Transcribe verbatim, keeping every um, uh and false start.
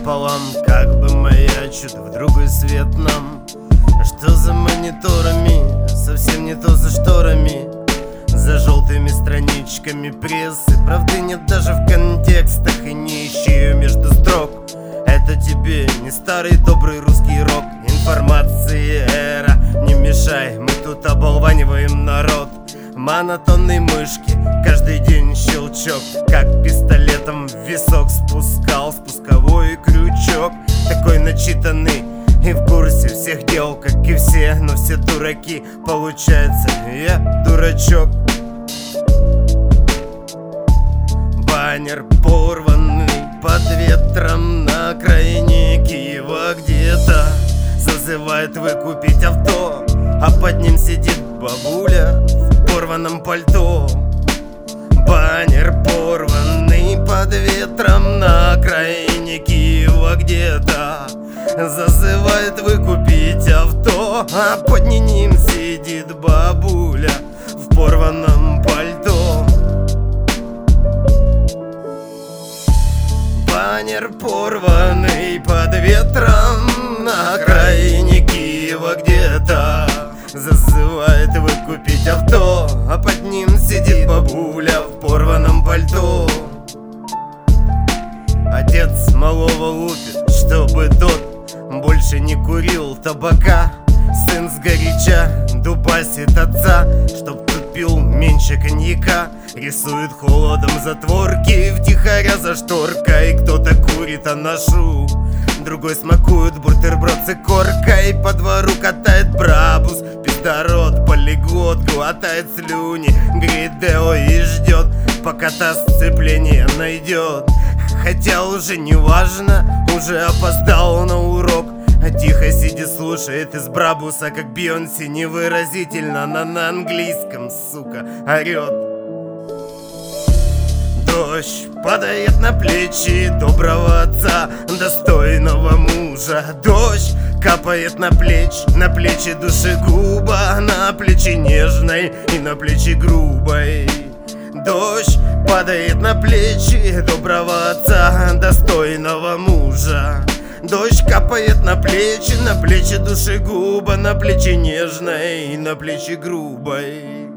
пополам, как бы маячут в другой свет нам. Что за мониторами, совсем не то за шторами, за желтыми страничками прессы. Правды нет даже в контекстах, и не ищи ее между строк. Это тебе не старый добрый русский рок. Информации эра, не мешай, мы тут оболваниваем народ. Монотонной мышки, каждый день щелчок, как пистолетом в висок спускал спусковой крючок. Такой начитанный и в курсе всех дел, как и все, но все дураки. Получается, я дурачок. Баннер порванный под ветром на окраине Киева где-то зазывает выкупить авто, а под ним сидит бабуля в порванном пальто. Баннер порванный под ветром на окраине Киева где-то зазывает выкупить авто, а под ним сидит бабуля в порванном пальто. Баннер порванный под ветром на окраине Киева где-то зазывает выкупить авто, а под ним сидит бабуля в порванном пальто. Отец малого лупит, чтобы тот больше не курил табака. Сын сгоряча дубасит отца, чтоб тот пил меньше коньяка. Рисует холодом затворки втихаря за шторкой. Кто-то курит анашу, другой смакует бутерброд с икоркой. По двору катает брабус, пиздород, полиглот, глотает слюни, греет део и ждет, пока та сцепление найдет. Хотя уже не важно, уже опоздал на урок. А тихо сидя слушает из брабуса, как Бейонсе невыразительно, она на английском, сука, орет. Дождь падает на плечи доброго отца, достойного мужа. Дождь капает на плечи, на плечи душегуба, на плечи нежной и на плечи грубой. Дождь падает на плечи доброго отца, достойного мужа. Дождь капает на плечи, на плечи душегуба, на плечи нежной и на плечи грубой.